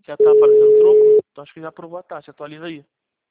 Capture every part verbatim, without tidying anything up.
Já tá aparecendo troco? Então acho que já aprovou a taxa. Atualiza aí.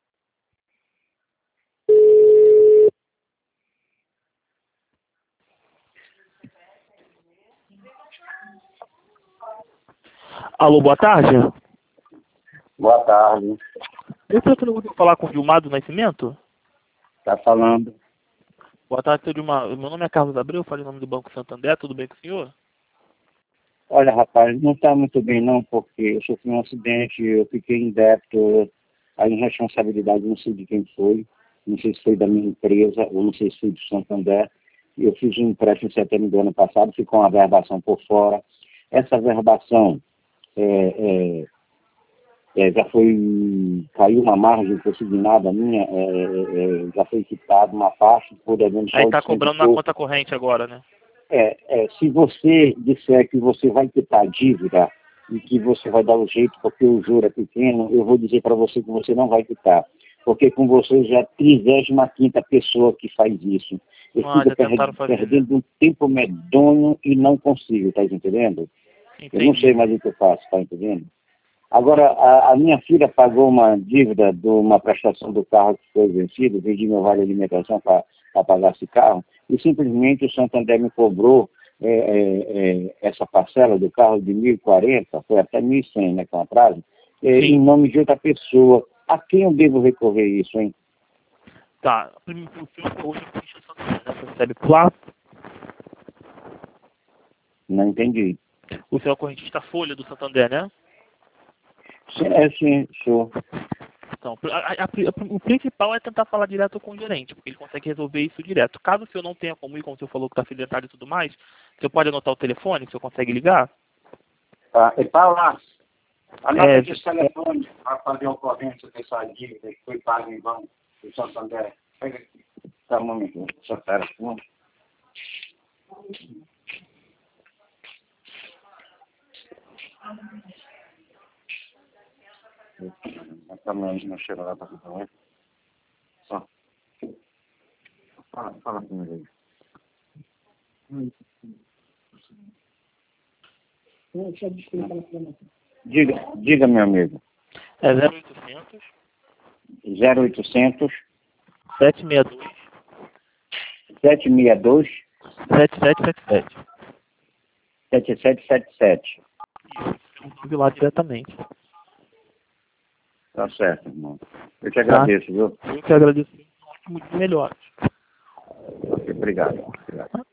Alô, boa tarde. Boa tarde. Eu queria falar com o Gilmar do Nascimento. Tá falando. Boa tarde, seu Gilmar. Meu nome é Carlos Abreu, eu falo em nome do Banco Santander. Tudo bem com o senhor? Olha, rapaz, não está muito bem não, porque eu sofri um acidente, eu fiquei em débito, a irresponsabilidade não sei de quem foi, não sei se foi da minha empresa ou não sei se foi do Santander. Eu fiz um empréstimo em setembro do ano passado, ficou uma verbação por fora. Essa verbação é, é, é, já foi, caiu uma margem consignada minha, é, é, já foi quitado uma parte, por devendo só Aí tá oitocentos e cobrando na pouco. conta corrente agora, né? É, é, se você disser que você vai quitar a dívida e que você vai dar o jeito porque o juro é pequeno, eu vou dizer para você que você não vai quitar. Porque com você já é a trigésima quinta pessoa que faz isso. Eu Ah, fico já per tentaram fazer, né? perdendo um tempo medonho e não consigo, tá entendendo? Eu não sei Entendi. mais o que eu faço, tá entendendo? Agora, a, a minha filha pagou uma dívida de uma prestação do carro que foi vencido, vendi meu vale alimentação para pagar esse carro, e simplesmente o Santander me cobrou é, é, é, essa parcela do carro de mil e quarenta, foi até mil e cem, né, com atraso, é, em nome de outra pessoa. A quem eu devo recorrer isso, hein? Tá. Primeiro, o senhor hoje o Santander, né? Você recebe por lá. Não entendi. O senhor é correntista Folha do Santander, né? Sim, é, sim, sou. Então, a, a, a, o principal é tentar falar direto com o gerente, porque ele consegue resolver isso direto. Caso o senhor não tenha como ir, como o senhor falou que está acidentado e tudo mais, o senhor pode anotar o telefone, que o senhor consegue ligar? Tá, e tá lá. Anota É, aqui esse telefone para fazer ocorrência dessa dívida que foi paga em banco do Santander. Pega aqui. Tá, um momento. Só pera. Tá não chega lá para ficar. Só. Fala, fala comigo aí. Diga, diga, meu amigo. é zero oitocentos, zero oitocentos, sete seis dois, sete seis dois, sete sete sete sete. sete sete sete sete. E eu lá diretamente. Tá certo, irmão. Eu te agradeço, viu? Eu que agradeço. Um ótimo dia melhor. Ok, obrigado. Obrigado.